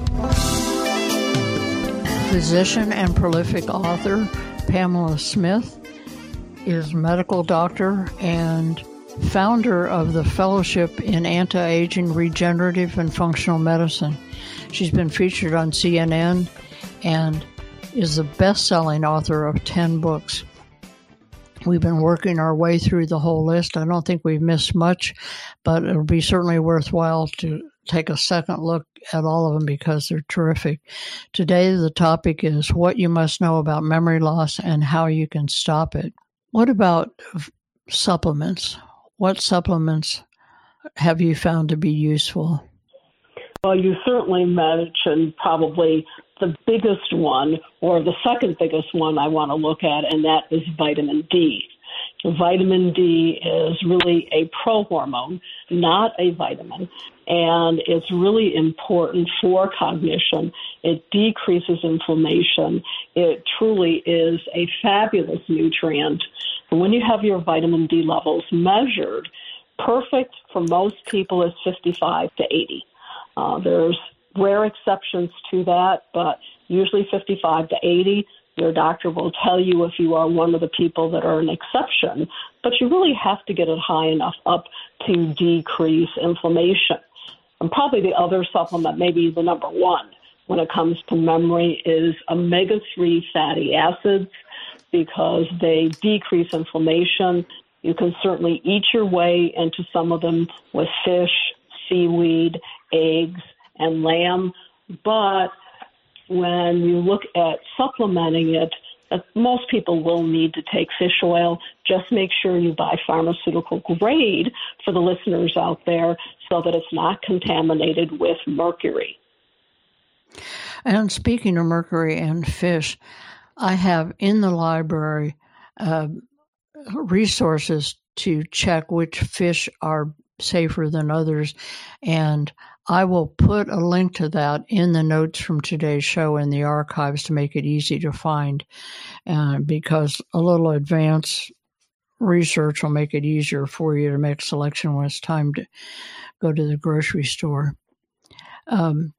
Physician and prolific author Pamela Smith is medical doctor and founder of the Fellowship in Anti-Aging, Regenerative, and Functional Medicine. She's been featured on C N N and is the best-selling author of ten books. We've been working our way through the whole list. I don't think we've missed much, but it'll be certainly worthwhile to take a second look at all of them because they're terrific. Today, the topic is what you must know about memory loss and how you can stop it. What about supplements? What supplements have you found to be useful? Well, you certainly mentioned probably the biggest one, or the second biggest one I want to look at, and that is vitamin D. Vitamin D is really a prohormone, not a vitamin, and it's really important for cognition. It decreases inflammation. It truly is a fabulous nutrient. And when you have your vitamin D levels measured, perfect for most people is fifty-five to eighty. Uh, there's rare exceptions to that, but usually fifty-five to eighty. Your doctor will tell you if you are one of the people that are an exception, but you really have to get it high enough up to decrease inflammation. And probably the other supplement, maybe the number one when it comes to memory, is omega three fatty acids, because they decrease inflammation. You can certainly eat your way into some of them with fish, seaweed, eggs, and lamb, but when you look at supplementing it, uh, most people will need to take fish oil. Just make sure you buy pharmaceutical grade for the listeners out there so that it's not contaminated with mercury. And speaking of mercury and fish, I have in the library uh, resources to check which fish are safer than others, and I will put a link to that in the notes from today's show in the archives to make it easy to find, uh, because a little advanced research will make it easier for you to make selection when it's time to go to the grocery store. Um,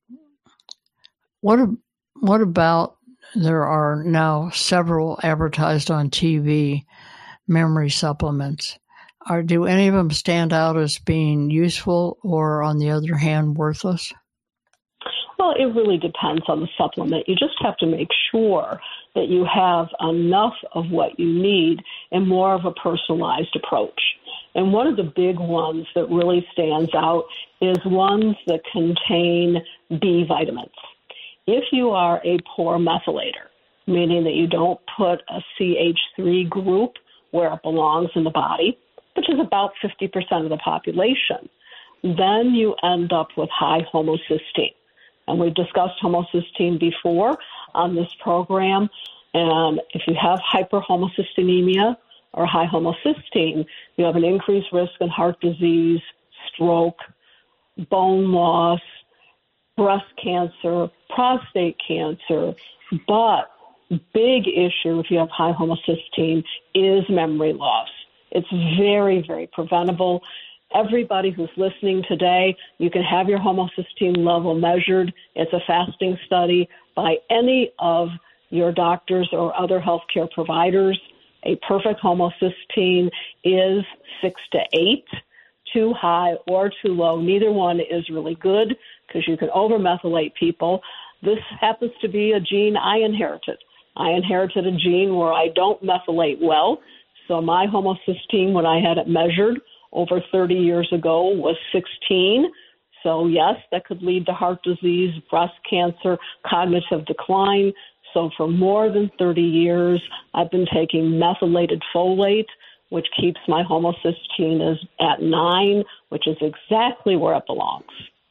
what what about, there are now several advertised on T V memory supplements. Are, do any of them stand out as being useful or, on the other hand, worthless? Well, it really depends on the supplement. You just have to make sure that you have enough of what you need and more of a personalized approach. And one of the big ones that really stands out is ones that contain B vitamins. If you are a poor methylator, meaning that you don't put a C H three group where it belongs in the body, which is about fifty percent of the population, then you end up with high homocysteine. And we've discussed homocysteine before on this program. And if you have hyperhomocystinemia or high homocysteine, you have an increased risk in heart disease, stroke, bone loss, breast cancer, prostate cancer. But big issue if you have high homocysteine is memory loss. It's very, very preventable. Everybody who's listening today, you can have your homocysteine level measured. It's a fasting study by any of your doctors or other healthcare providers. A perfect homocysteine is six to eight. Too high or too low, neither one is really good, because you can overmethylate people. This happens to be a gene I inherited. I inherited a gene where I don't methylate well. So my homocysteine, when I had it measured over thirty years ago, was sixteen. So yes, that could lead to heart disease, breast cancer, cognitive decline. So for more than thirty years, I've been taking methylated folate, which keeps my homocysteine at nine, which is exactly where it belongs.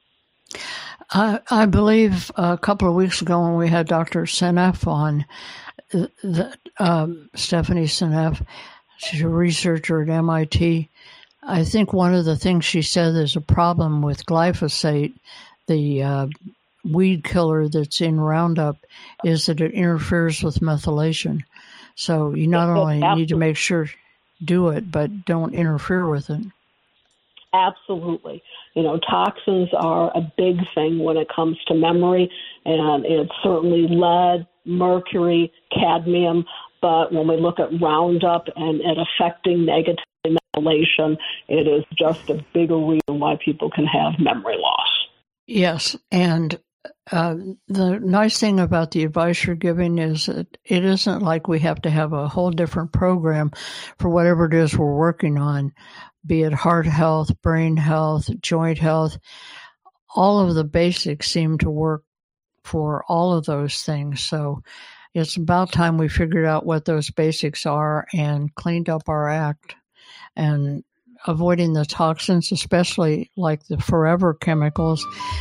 I, I believe a couple of weeks ago when we had Doctor Seneff on, the, um, Stephanie Seneff, she's a researcher at M I T. I think one of the things she said is a problem with glyphosate, the uh, weed killer that's in Roundup, is that it interferes with methylation. So you not only Absolutely. need to make sure do it, but don't interfere with it. Absolutely. You know, toxins are a big thing when it comes to memory, and it's certainly lead, mercury, cadmium. But when we look at Roundup and it affecting negative methylation, it is just a bigger reason why people can have memory loss. Yes, and uh, the nice thing about the advice you're giving is that it isn't like we have to have a whole different program for whatever it is we're working on, be it heart health, brain health, joint health. All of the basics seem to work for all of those things. So it's about time we figured out what those basics are and cleaned up our act, and avoiding the toxins, especially like the forever chemicals.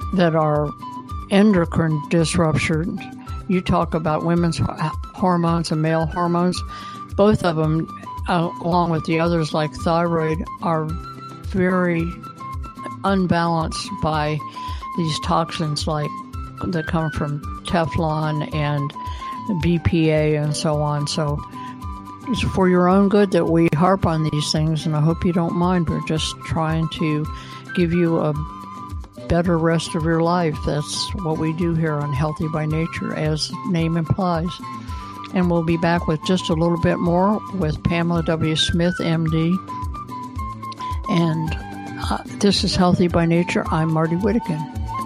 that are endocrine disruptions. You talk about women's hormones and male hormones. Both of them, uh, along with the others like thyroid, are very unbalanced by these toxins like that come from Teflon and B P A and so on. So it's for your own good that we harp on these things, and I hope you don't mind. We're just trying to give you a better rest of your life. That's what we do here on Healthy by Nature, as the name implies. And we'll be back with just a little bit more with Pamela W. Smith, M D. And uh, this is Healthy by Nature. I'm Marty Whittakin.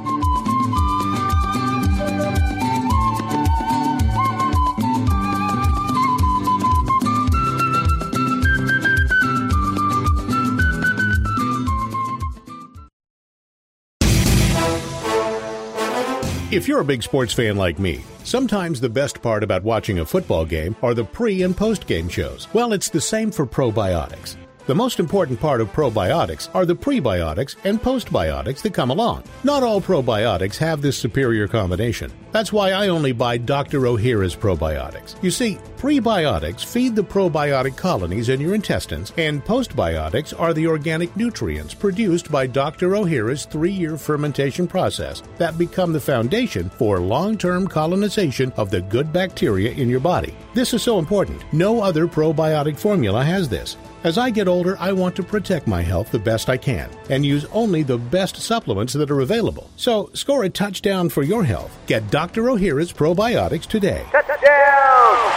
If you're a big sports fan like me, sometimes the best part about watching a football game are the pre- and post-game shows. Well, it's the same for probiotics. The most important part of probiotics are the prebiotics and postbiotics that come along. Not all probiotics have this superior combination. That's why I only buy Doctor Ohhira's probiotics. You see, prebiotics feed the probiotic colonies in your intestines, and postbiotics are the organic nutrients produced by Doctor Ohhira's three-year fermentation process that become the foundation for long-term colonization of the good bacteria in your body. This is so important. No other probiotic formula has this. As I get older, I want to protect my health the best I can and use only the best supplements that are available. So, score a touchdown for your health. Get Doctor Ohhira's probiotics today. Touchdown!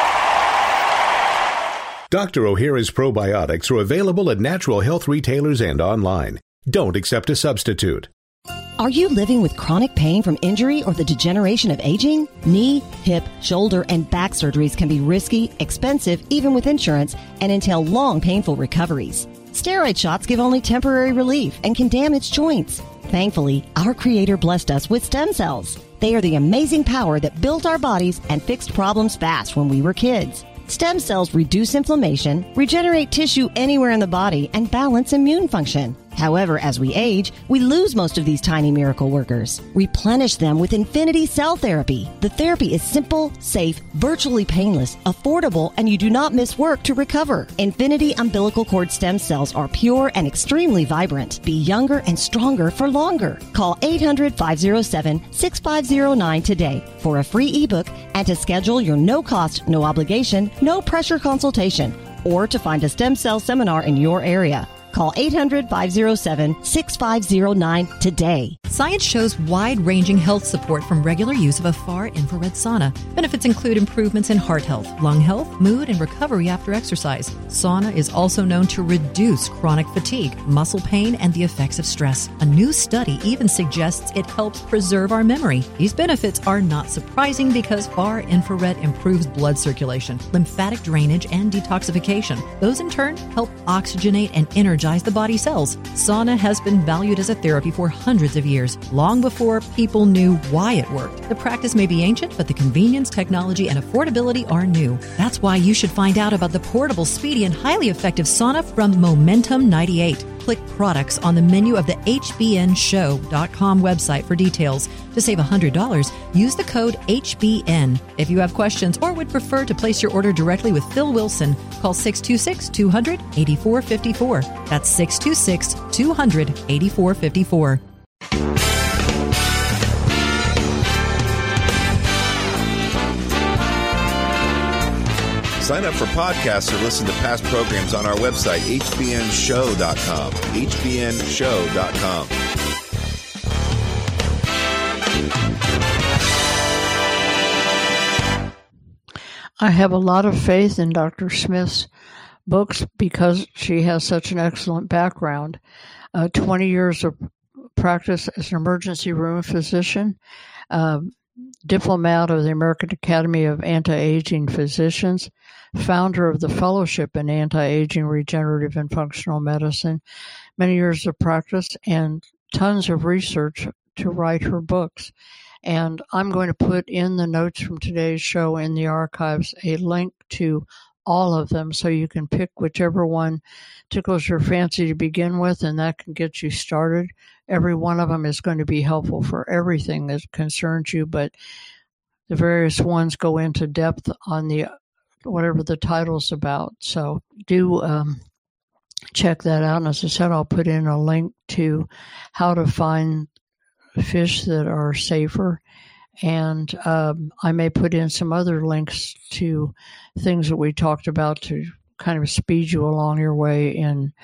Doctor Ohhira's probiotics are available at natural health retailers and online. Don't accept a substitute. Are you living with chronic pain from injury or the degeneration of aging? Knee, hip, shoulder, and back surgeries can be risky, expensive, even with insurance, and entail long, painful recoveries. Steroid shots give only temporary relief and can damage joints. Thankfully, our Creator blessed us with stem cells. They are the amazing power that built our bodies and fixed problems fast when we were kids. Stem cells reduce inflammation, regenerate tissue anywhere in the body, and balance immune function. However, as we age, we lose most of these tiny miracle workers. Replenish them with Infinity Cell Therapy. The therapy is simple, safe, virtually painless, affordable, and you do not miss work to recover. Infinity umbilical cord stem cells are pure and extremely vibrant. Be younger and stronger for longer. Call eight hundred, five oh seven, six five oh nine today for a free ebook and to schedule your no-cost, no-obligation, no-pressure consultation, or to find a stem cell seminar in your area. Call eight hundred, five oh seven, six five oh nine today. Science shows wide-ranging health support from regular use of a far-infrared sauna. Benefits include improvements in heart health, lung health, mood, and recovery after exercise. Sauna is also known to reduce chronic fatigue, muscle pain, and the effects of stress. A new study even suggests it helps preserve our memory. These benefits are not surprising because far-infrared improves blood circulation, lymphatic drainage, and detoxification. Those in turn help oxygenate and energize the body cells. Sauna has been valued as a therapy for hundreds of years, long before people knew why it worked. The practice may be ancient, but the convenience, technology, and affordability are new. That's why you should find out about the portable, speedy, and highly effective sauna from Momentum ninety-eight. Click products on the menu of the H B N show dot com website for details. To save one hundred dollars, use the code H B N. If you have questions or would prefer to place your order directly with Phil Wilson, call six two six, two hundred, eighty-four fifty-four. That's six two six, two hundred, eighty-four fifty-four. Sign up for podcasts or listen to past programs on our website, H B N show dot com. H B N show dot com. I have a lot of faith in Doctor Smith's books because she has such an excellent background. Uh, twenty years of practice as an emergency room physician, uh, diplomat of the American Academy of Anti-Aging Physicians, founder of the Fellowship in Anti-Aging, Regenerative, and Functional Medicine, many years of practice, and tons of research to write her books. And I'm going to put in the notes from today's show in the archives a link to all of them so you can pick whichever one tickles your fancy to begin with, and that can get you started. every one of them is going to be helpful for everything that concerns you, but the various ones go into depth on the whatever the title's about. So do um, check that out. And as I said, I'll put in a link to how to find fish that are safer. And um, I may put in some other links to things that we talked about to kind of speed you along your way in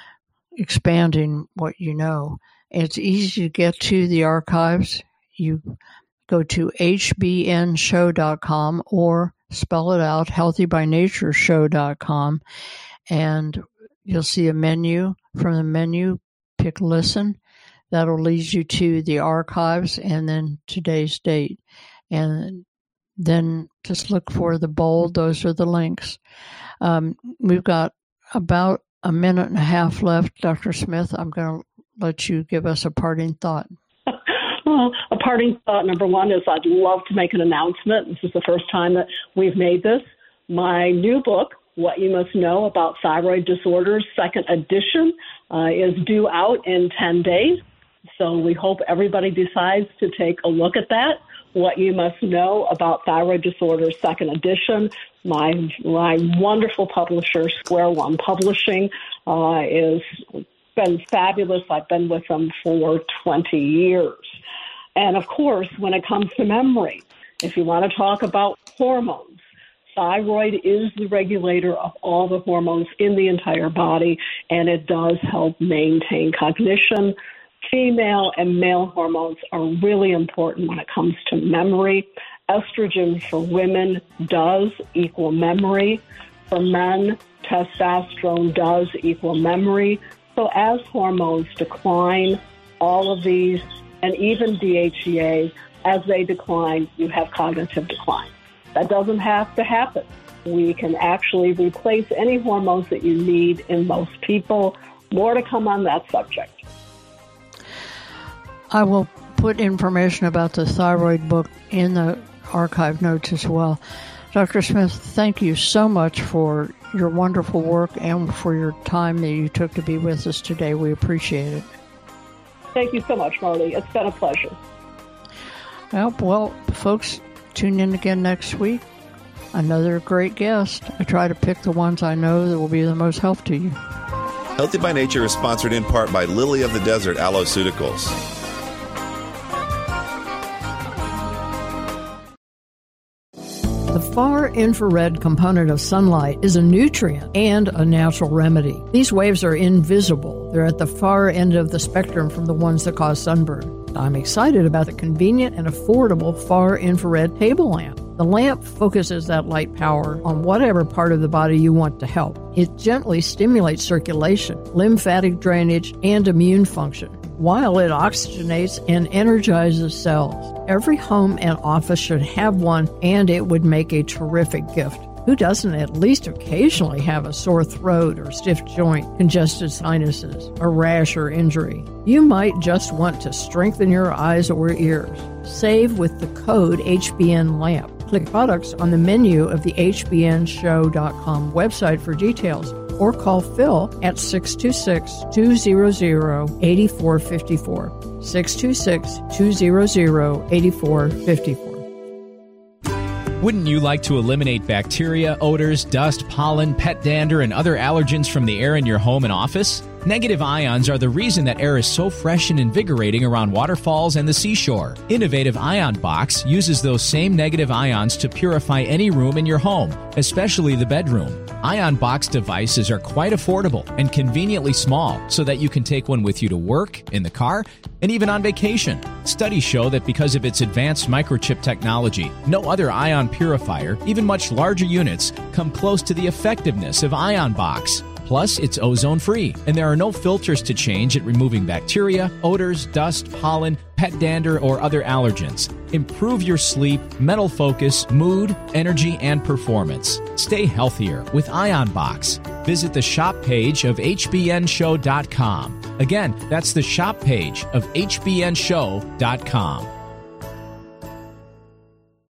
expanding what you know. It's easy to get to the archives. You go to H B N show dot com or spell it out, healthy by nature show dot com, and you'll see a menu. From the menu, pick Listen. That'll lead you to the archives and then today's date. And then just look for the bold. Those are the links. Um, we've got about a minute and a half left. Doctor Smith, I'm going to let you give us a parting thought. Well, a parting thought, number one, is I'd love to make an announcement. This is the first time that we've made this. My new book, What You Must Know About Thyroid Disorders, second edition, uh, is due out in ten days. So we hope everybody decides to take a look at that. What You Must Know About Thyroid Disorders, second edition. My my wonderful publisher, Square One Publishing, uh, is been fabulous. I've been with them for twenty years. And of course, when it comes to memory, if you want to talk about hormones, thyroid is the regulator of all the hormones in the entire body, and it does help maintain cognition. Female and male hormones are really important when it comes to memory. Estrogen for women does equal memory. For men, testosterone does equal memory. So as hormones decline, all of these, and even D H E A, as they decline, you have cognitive decline. That doesn't have to happen. We can actually replace any hormones that you need in most people. More to come on that subject. I will put information about the thyroid book in the archive notes as well. Doctor Smith, thank you so much for your wonderful work and for your time that you took to be with us today. We appreciate it. Thank you so much, Marty. It's been a pleasure. Well, well, folks, tune in again next week. Another great guest. I try to pick the ones I know that will be the most help to you. Healthy by Nature is sponsored in part by Lily of the Desert Alloceuticals. The far infrared component of sunlight is a nutrient and a natural remedy. These waves are invisible. They're at the far end of the spectrum from the ones that cause sunburn. I'm excited about the convenient and affordable far infrared table lamp. The lamp focuses that light power on whatever part of the body you want to help. It gently stimulates circulation, lymphatic drainage, and immune function, while it oxygenates and energizes cells. Every home and office should have one, and it would make a terrific gift. Who doesn't at least occasionally have a sore throat or stiff joint, congested sinuses, a rash or injury? You might just want to strengthen your eyes or ears. Save with the code H B N lamp. Click products on the menu of the H B N show dot com website for details, or call Phil at six two six, two hundred, eight four five four. six two six, two hundred, eight four five four. Wouldn't you like to eliminate bacteria, odors, dust, pollen, pet dander, and other allergens from the air in your home and office? Negative ions are the reason that air is so fresh and invigorating around waterfalls and the seashore. Innovative Ion Box uses those same negative ions to purify any room in your home, especially the bedroom. Ion Box devices are quite affordable and conveniently small, so that you can take one with you to work, in the car, and even on vacation. Studies show that because of its advanced microchip technology, no other ion purifier, even much larger units, come close to the effectiveness of Ion Box. Plus, it's ozone-free, and there are no filters to change at removing bacteria, odors, dust, pollen, pet dander, or other allergens. Improve your sleep, mental focus, mood, energy, and performance. Stay healthier with Ion Box. Visit the shop page of H B N show dot com. Again, that's the shop page of H B N show dot com.